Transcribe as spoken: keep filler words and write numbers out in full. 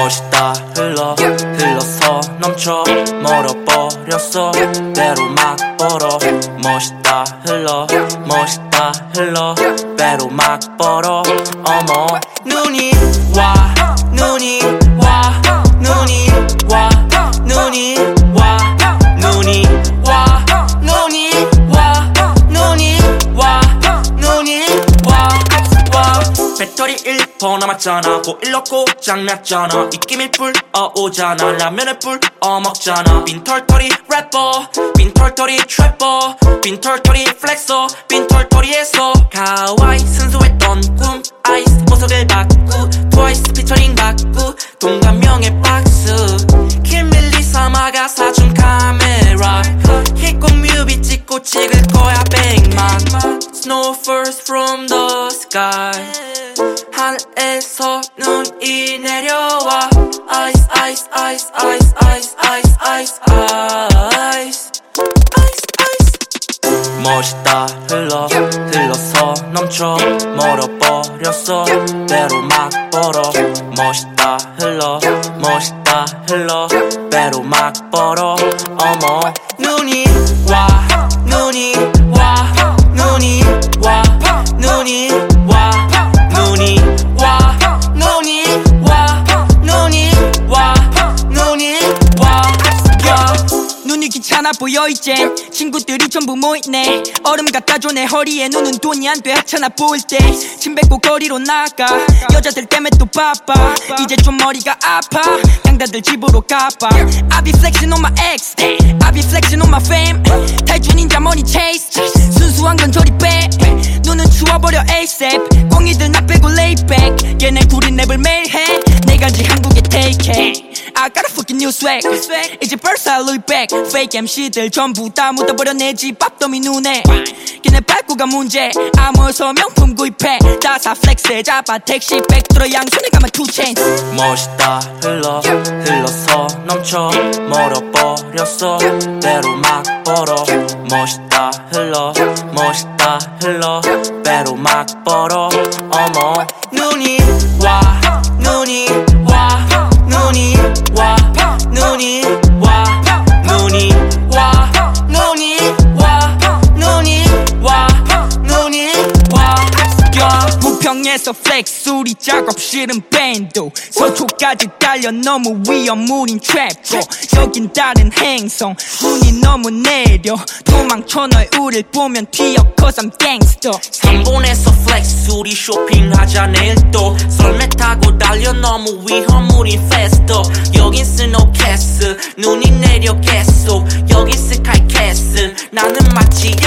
멋있다 흘러 흘러서 넘쳐 멀어버렸어 배로 막 벌어 멋있다 흘러 멋있다 흘러 배로 막 벌어 어머 눈이 와 눈이 와 눈이 와 눈이 와 눈이 와 눈이 와 눈이 와 눈이 와 와 배터리 일 퍼센트 남았잖아 고일로 고장났잖아 입김이 불어오잖아 라면을 불어먹잖아 빈털터리 래퍼 빈털터리 트래퍼 빈털터리 플렉서 빈털터리에서 가와이 순수했던 꿈 아이스 보석을 받고 트와이스 피처링 받고 동감명의 박스 킬밀리 사마가 사준 카메라 힙곡 뮤비 찍고 찍을 거야 백만 Snow first from the sky 하늘에서 눈이 내려와 Ice ice ice ice ice ice ice ice ice ice 멋있다 흘러 흘러서 넘쳐 멀어버렸어 배로 막 벌어 멋있다 흘러 멋있다 흘러 배로 막 벌어 어머 눈이 와 눈이 와 눈이 와 눈이 와 눈이 와 눈이 와 눈이 와 눈이 와 눈이 귀찮아 보여 이젠 친구들이 전부 모이네 얼음 갖다줘 내 허리에 눈은 돈이 안 돼 하찮아 보일 때 침 뱉고 거리로 나가 여자들 때문에 또 바빠 이제 좀 머리가 아파 양다들 집으로 가봐 I be flexing on my ex I be flexing on my fam 탈주 닌자 머니 chase 순수한 건 저리 빼 눈은 추워버려 ASAP 꽁이들 나 빼고 lay back 걔네 구린 랩을 매일 해 내가지 한국에 take it I got a fucking new swag 이제 벌써 Louis back fake 엠씨들 전부 다 묻어버려 내 집 앞더미 눈에 걔네 밟고가 문제 아무어서 명품 구입해 다 사 플렉스에 잡아 택시 백 들어 양손에 감아 two chains 멋있다 흘러 흘러서 넘쳐 멀어버렸어 배로 막 벌어 멋있다 흘러 멋있다 흘러 배로 막 벌어 어머 눈이 와 눈이 와 눈이 와 눈이 와 눈이 와 눈이 와 눈이 와 눈이 와 부평에서 플렉스 우리 작업실은 밴드 서초까지 달려 너무 위험물인 트랩도 여긴 다른 행성 눈이 너무 내려 도망쳐 널 우릴 보면 튀어 cause I'm gangster 삼본에서 플렉스 우리 쇼핑하자 내일 또 썰매 타고 달려 너무 위험물인 페스터 여긴 스노우캐슬 눈이 내려 계속 여긴 스카이캐슬 나는 마치